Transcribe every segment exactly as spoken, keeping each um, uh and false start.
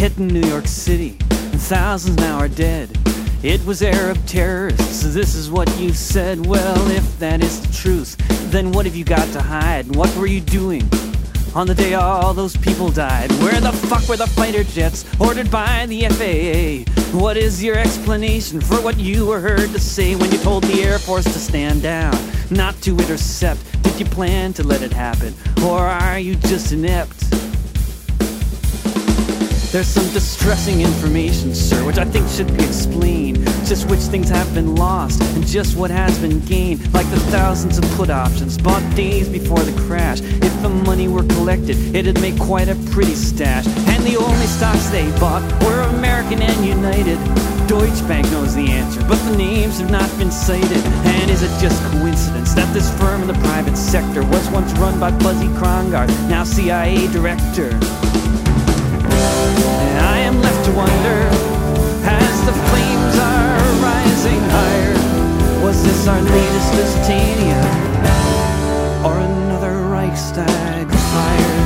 hit in New York City, and thousands now are dead. It was Arab terrorists, this is what you said. Well, if that is the truth, then what have you got to hide? What were you doing on the day all those people died? Where the fuck were the fighter jets ordered by the F A A? What is your explanation for what you were heard to say when you told the Air Force to stand down, not to intercept? Did you plan to let it happen, or are you just inept? There's some distressing information, sir, which I think should be explained. Just which things have been lost and just what has been gained. Like the thousands of put options bought days before the crash. If the money were collected, it'd make quite a pretty stash. And the only stocks they bought were American and United. Deutsche Bank knows the answer, but the names have not been cited. And is it just coincidence that this firm in the private sector was once run by Buzzy Krongard, now C I A director? And I am left to wonder, as the flames are rising higher, was this our latest Lusitania, or another Reichstag fire?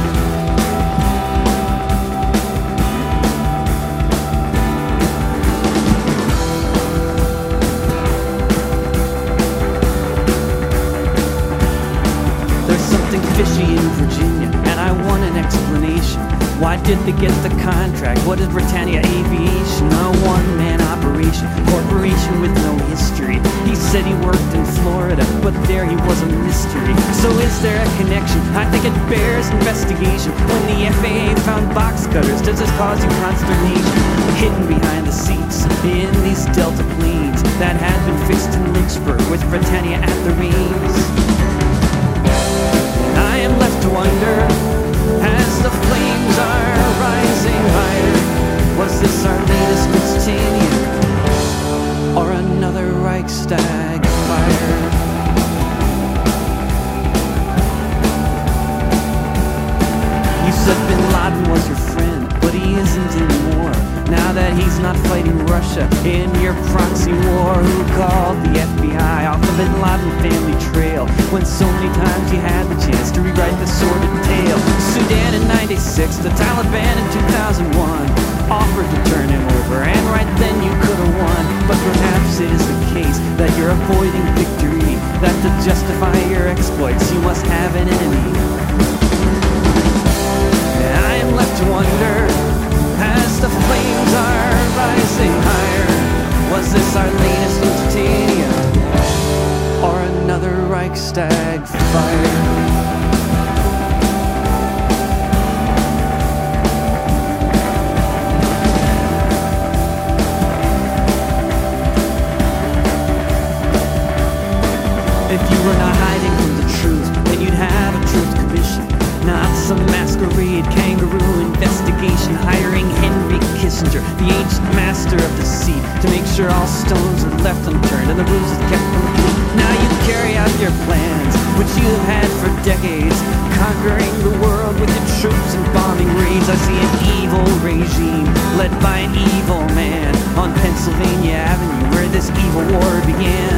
There's something fishy in Virginia, and I want an explanation. Why did they get the contract? What is Britannia Aviation? A one-man operation, corporation with no history. He said he worked in Florida, but there he was a mystery. So is there a connection? I think it bears investigation. When the F A A found box cutters, does this cause you consternation? Hidden behind the seats in these Delta planes that had been fixed in Lynchburg with Britannia at the reins. And I am left to wonder, as the flames are rising higher, was this our latest Lusitania, or another Reichstag fire? You said Bin Laden was your friend, but he isn't anymore. Now that he's not fighting Russia in your proxy war. Who called the F B I off the Bin Laden family trail, when so many times you had the chance to rewrite the sordid tale? Sudan in ninety-six, the Taliban in two thousand one offered to turn him over, and right then you could have won. But perhaps it is the case that you're avoiding victory, that to justify your exploits you must have an enemy. And I am left to wonder, as the flames are rising higher, was this our latest Lusitania, or another Reichstag fire? If you were not hiding from the truth, then you'd have a truth commission, not some masquerade kangaroo investigation, hiring Henry Kissinger, the ancient master of deceit, to make sure all stones are left unturned and the rules are kept complete. Now you carry out your plans, which you have had for decades, conquering the world with your troops and bombing raids. I see an evil regime led by an evil man on Pennsylvania Avenue, where this evil war began.